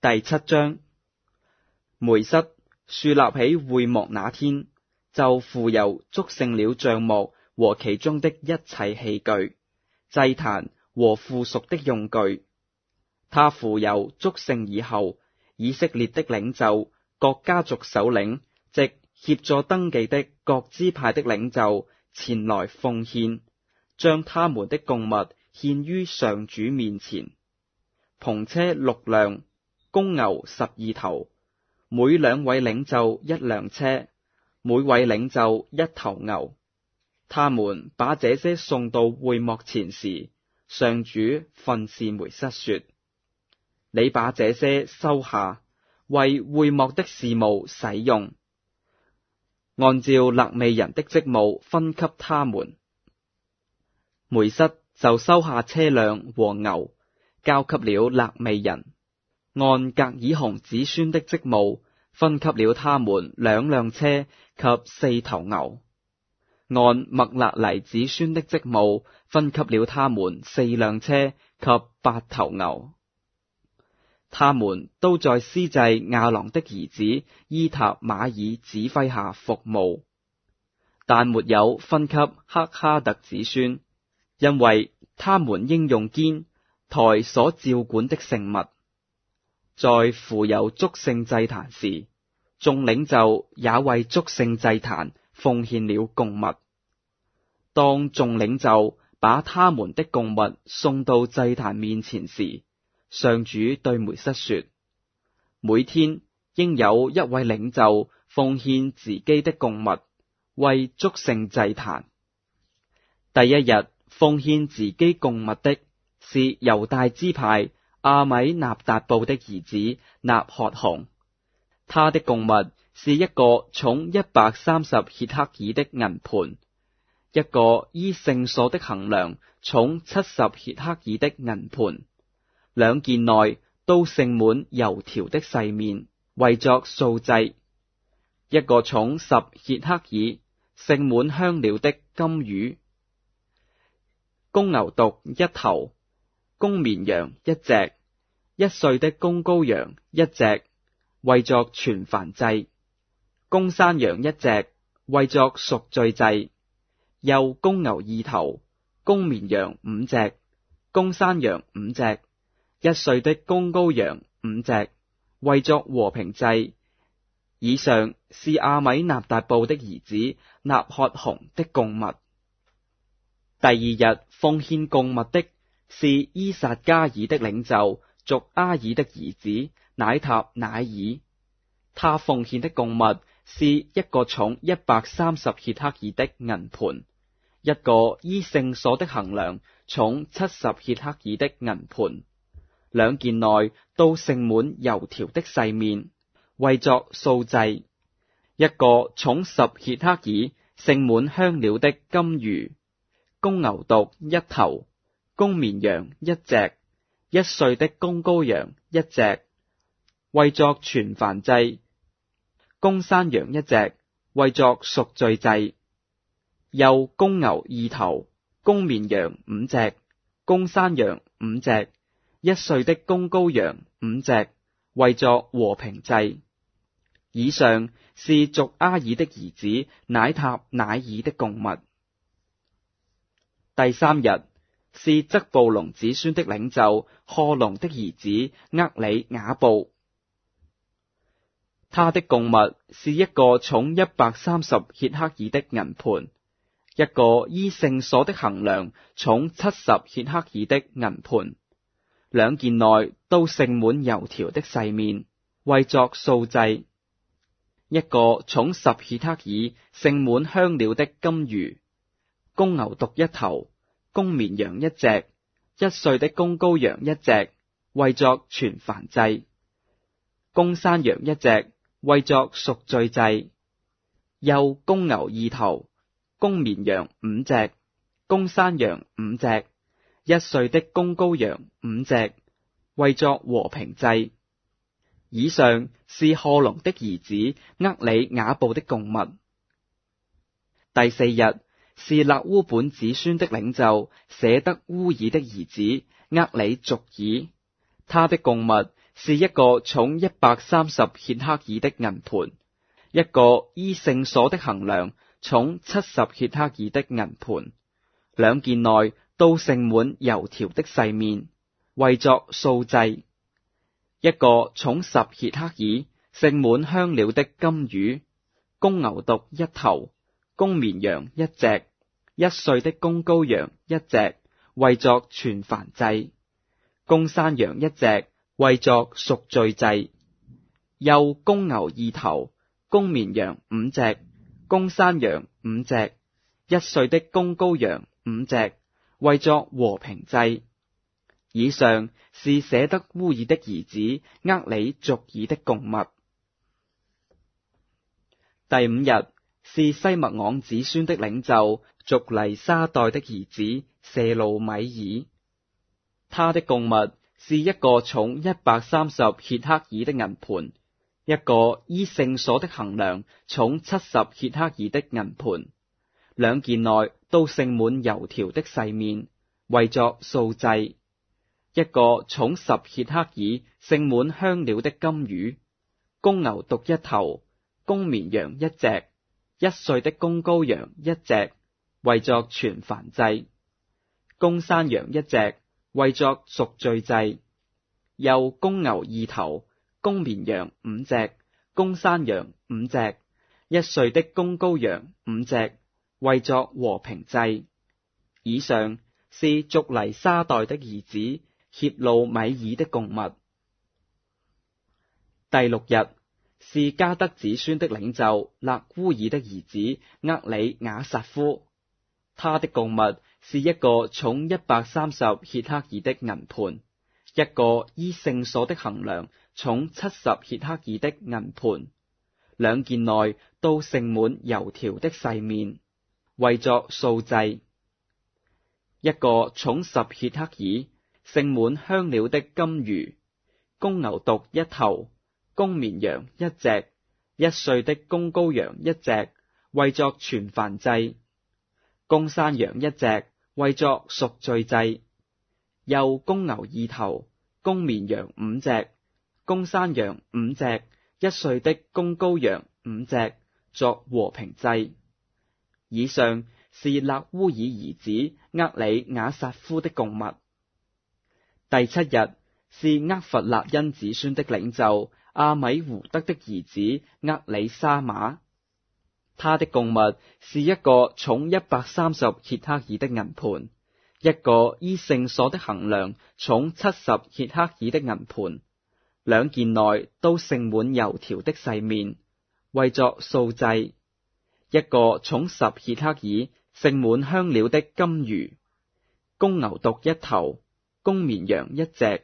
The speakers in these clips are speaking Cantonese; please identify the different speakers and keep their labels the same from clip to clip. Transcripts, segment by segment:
Speaker 1: 第7章。梅瑟樹立起會幕那天，就傅油祝聖了帳幕和其中的一切器具、祭壇和附屬的用具。他傅油祝聖以後，以色列的領袖、各家族首領，即協助登記的各支派的領袖，前來奉獻，將他們的供物獻於上主面前。篷車6輛，公牛12頭，每2位領袖1輛車，每位領袖1頭牛。他們把這些送到會幕前時，上主訓示梅瑟說：你把這些收下，為會幕的事務使用，按照肋未人的職務分給他們。梅瑟就收下車輛和牛，交給了肋未人，按革爾雄子孫的職務分給了他們2輛車及4頭牛，按麥勒黎子孫的職務分給了他們4輛車及8頭牛。他們都在司祭亞郎的兒子伊塔瑪爾指揮下服務，但沒有分給赫哈特子孫，因為他們應用肩抬所照管的聖物。在傅油祝聖祭壇時，眾領袖也為祝聖祭壇奉獻了供物。當眾領袖把他們的供物送到祭壇面前時，上主對梅瑟說：每天應有1位領袖奉獻自己的供物，為祝聖祭壇。第一日奉獻自己供物的是猶大支派阿米納達布的兒子納曷雄，他的供物是一個重130歇克爾的銀盤，一個依聖所的衡量重70歇克爾的銀盤，2件內都盛滿油條的細麵，為作素祭；一個重10歇克爾盛滿香料的金魚；公牛犢1頭，公綿羊1隻，1歲的公羔羊1隻，為作全燔祭；公山羊1隻，為作贖罪祭；又公牛2頭，公綿羊5隻，公山羊5隻，1歲的公羔羊5隻，為作和平祭。以上是阿米納達布的兒子納曷雄的供物。第2日奉獻供物的是伊撒加爾的領袖族阿爾的兒子乃塔乃耳，他奉獻的供物是一個重130歇克爾的銀盤，一個依聖所的衡量重70歇克爾的銀盤，2件內都盛滿油條的細麵，為作素祭；一個重10歇克爾盛滿香料的金魚；公牛犢1頭，公綿羊1隻，1歲的公羔羊1隻，為作全燔祭；公山羊1隻，為作贖罪祭；又公牛2頭，公綿羊5隻，公山羊5隻，1歲的公羔羊5隻，為作和平祭。以上是族阿爾的兒子乃塔乃耳的供物。第3日是則布龍子孫的領袖賀龍的兒子厄里雅布，他的供物是一個重130歇克爾的銀盤，一個依聖所的衡量重70歇克爾的銀盤，2件內都盛滿油條的細麵，為作素祭；一個重10歇克爾盛滿香料的金魚；公牛犢1頭，公綿羊1隻，1歲的公羔羊1隻，為作全燔祭；公山羊1隻，為作贖罪祭；又公牛2頭，公綿羊5隻，公山羊5隻，1歲的公羔羊5隻，為作和平祭。以上是賀龍的兒子厄里雅布的供物。第4日是勒烏本子孫的領袖舍德烏爾的兒子厄里續爾，他的供物是一個重130歇克爾的銀盤，一個依聖所的衡量重70歇克爾的銀盤，兩件內都盛滿油條的細麵，為作素祭；一個重10歇克爾，盛滿香料的金魚，公牛犢1頭，公綿羊1隻，1歲的公羔羊1隻，為作全燔祭；公山羊1隻，為作贖罪祭；又公牛2頭，公綿羊5隻，公山羊5隻，1歲的公羔羊5隻，為作和平祭。以上是舍得烏爾的兒子厄里族爾的供物。第5日是西默盎子孫的領袖族黎沙代的兒子舍路米爾，他的供物是一個重130歇克爾的銀盤，一個依聖所的衡量重70歇克爾的銀盤，兩件內都盛滿油條的細麵，為作素祭；一個重10歇克爾，盛滿香料的金魚，公牛犢1頭，公綿羊1隻，1歲的公羔羊1隻，為作全燔祭；公山羊1隻，為作贖罪祭；又公牛2頭，公綿羊5隻，公山羊5隻，1歲的公羔羊5隻，為作和平祭。以上是族黎沙代的兒子歇路米爾的供物。第6日是迦得子孫的領袖勒烏爾的兒子厄里雅撒夫，他的供物是一個重130歇克爾的銀盤，一個依聖所的衡量重70歇克爾的銀盤，兩件內都盛滿油條的細麵，為作素祭；一個重10歇克爾，盛滿香料的金魚，公牛犢1頭，公綿羊1隻，1歲的公羔羊1隻，為作全燔祭；公山羊1隻，為作贖罪祭；又公牛2頭，公綿羊5隻，公山羊5隻，1歲的公羔羊5隻，作和平祭。以上是勒烏爾兒子厄里雅撒夫的供物。第7日是厄弗辣因子孫的領袖阿米胡德的兒子厄里沙瑪，他的供物是一個重130歇克爾的銀盤，一個依聖所的衡量重70歇克爾的銀盤，兩件內都盛滿油條的細麵，為作素祭；一個重10歇克爾，盛滿香料的金魚，公牛犢1頭，公綿羊1隻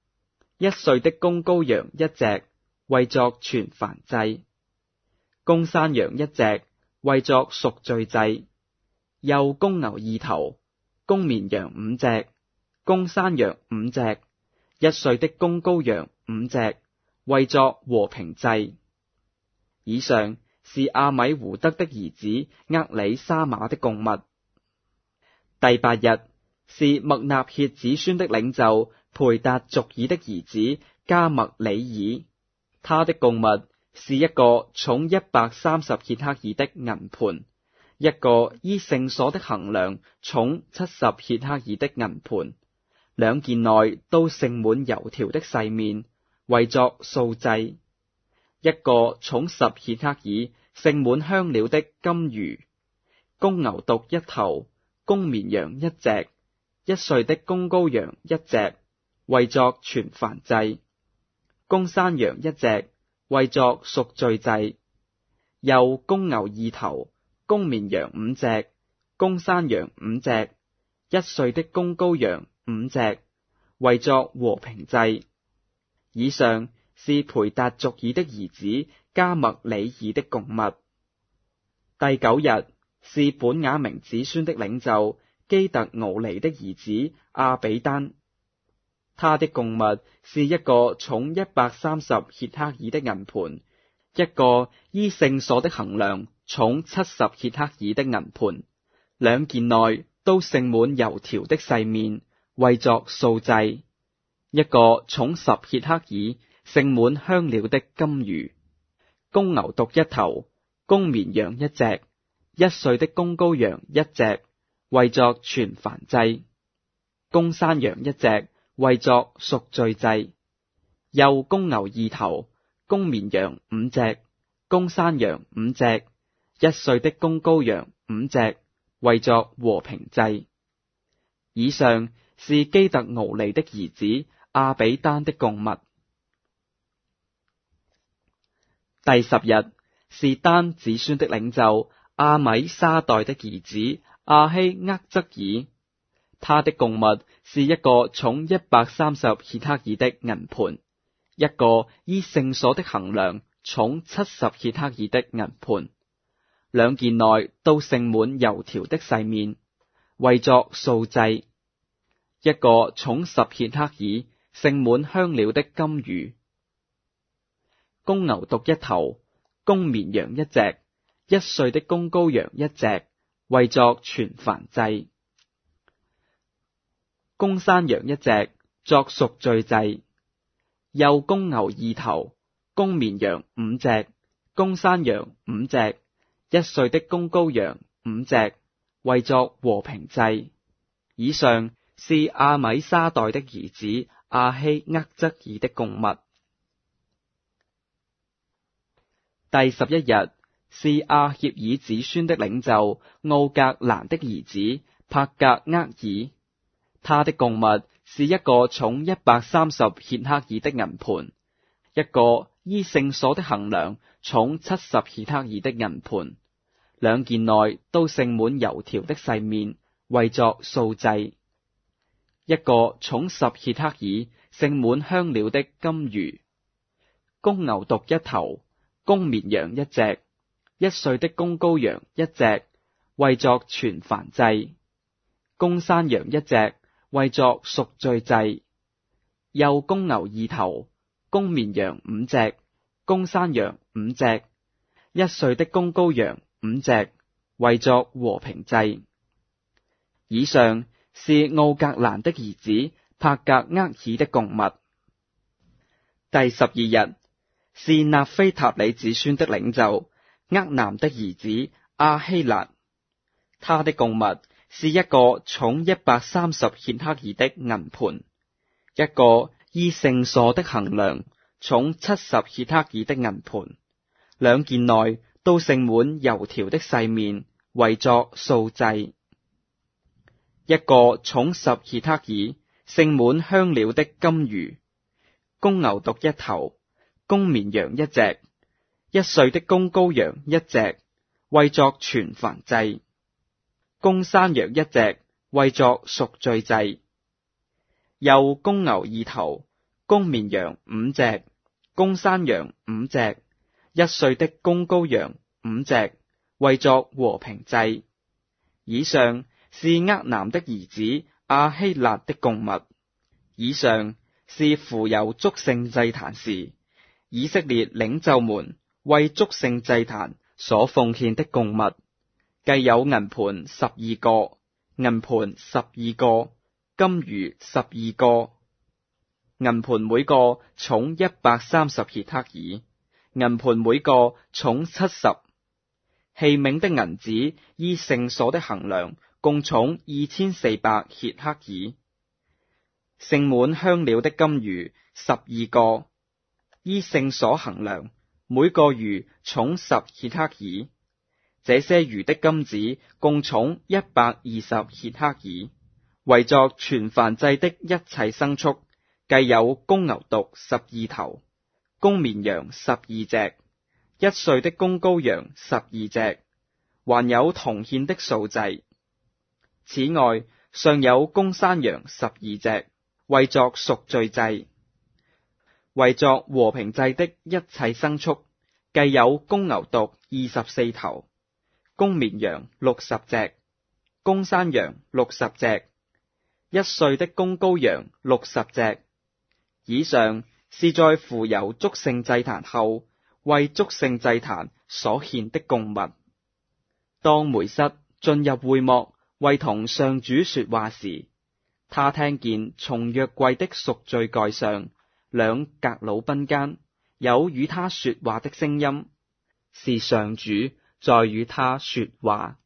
Speaker 1: ，1歲的公羔羊1隻，為作全燔祭；公山羊1隻，為作贖罪祭；又公牛2頭，公綿羊5隻，公山羊5隻，1歲的公羔羊5隻，為作和平祭。以上是阿米胡德的兒子厄里沙瑪的供物。第8日是麥納歇子孫的領袖培達族爾的兒子加麥里爾，他的供物是一個重130歇克爾的銀盤，一個依聖所的衡量重70歇克爾的銀盤，兩件內都盛滿油條的細麵，為作素祭；一個重10歇克爾，盛滿香料的金魚，公牛犢1頭，公綿羊1隻，1歲的公羔羊1隻，為作全燔祭；公山羊1隻，為作贖罪祭；又公牛2頭，公綿羊5隻，公山羊5隻，1歲的公羔羊5隻，為作和平祭。以上是培達族爾的兒子加麥里爾的供物。第9日是本雅明子孫的領袖基特敖尼的兒子亞比單，他的供物是一個重130歇克爾的銀盤，一個依聖所的衡量重70歇克爾的銀盤，兩件內都盛滿油條的細麵，為作素祭； 一個重10歇克耳，盛滿香料的金魚。公牛犢1頭，公綿羊1隻，1歲的公羔羊1隻，為作全燔祭。公山羊1隻，為作贖罪祭。幼公牛2頭，公綿羊5隻，公山羊5隻，1歲的公羔羊5隻，為作和平祭。以上是基特敖尼的兒子亞比丹的供物。第10日是丹子孫的領袖阿米沙代的兒子亞希厄則爾，他的供物是一個重130歇克耳的銀盤，一個依聖所的衡量重70歇克耳的銀盤，兩件內都盛滿油條的細麵，為作素祭；一個重10歇克耳盛滿香料的金魚。公牛犢1頭，公綿羊1隻，1歲的公羔羊1隻，為作全燔祭。公山羊1隻，作贖罪祭。幼公牛2頭，公綿羊5隻，公山羊5隻，1歲的公羔羊5隻，為作和平祭。以上是亞米沙代的兒子亞希厄則爾的供物。第11日是亞協爾子孫的領袖奧格蘭的兒子帕格厄爾，他的供物是一個重130歇克耳的銀盤，一個依聖所的衡量重70歇克耳的銀盤，兩件內都盛滿油條的細麵，為作素祭；一個重10歇克耳盛滿香料的金魚。公牛犢1頭，公綿羊1隻，1歲的公羔羊1隻，為作全燔祭；公山羊1隻，為作贖罪祭。幼公牛2頭，公綿羊5隻，公山羊5隻，1歲的公羔羊5隻，為作和平祭。以上是奧格蘭的兒子帕格厄爾的供物。第12日是納非塔里子孫的領袖厄南的兒子亞希辣，他的供物是一個重130歇克耳的銀盤，一個依聖所的衡量重70歇克耳的銀盤，兩件內都盛滿油條的細麵，為作素祭；一個重10歇克耳盛滿香料的金魚。公牛犢1頭，公綿羊1隻，1歲的公羔羊1隻，為作全燔祭；公山羊1隻，為作贖罪祭。幼公牛2頭，公綿羊5隻，公山羊5隻，1歲的公羔羊5隻，為作和平祭。以上是厄南的兒子亞希辣的供物。以上是扶有祝聖祭壇時，以色列領袖們為祝聖祭壇所奉獻的供物，計有銀盤12個，銀盤12個，金魚12個。銀盤每個重130歇克耳，銀盤每個重70。器皿的銀子依聖所的衡量，共重2400歇克耳。盛滿香料的金魚12個，依聖所衡量，每個魚重10歇克耳。這些魚的金子共重120歇克耳，為作全燔祭的一切牲畜，計有公牛犢12頭，公綿羊12隻，1歲的公羔羊12隻，還有銅獻的素祭。此外，尚有公山羊12隻，為作贖罪祭。為作和平祭的一切牲畜，計有公牛犢24頭，公綿羊60隻，公山羊60隻，1歲的公羔羊60隻。以上是在扶有祝聖祭壇後，為祝聖祭壇所獻的供物。當梅瑟進入會幕為同上主說話時， 他聽見從約櫃的贖罪蓋上，兩革魯賓間有與他說話的聲音，是上主在與他說話。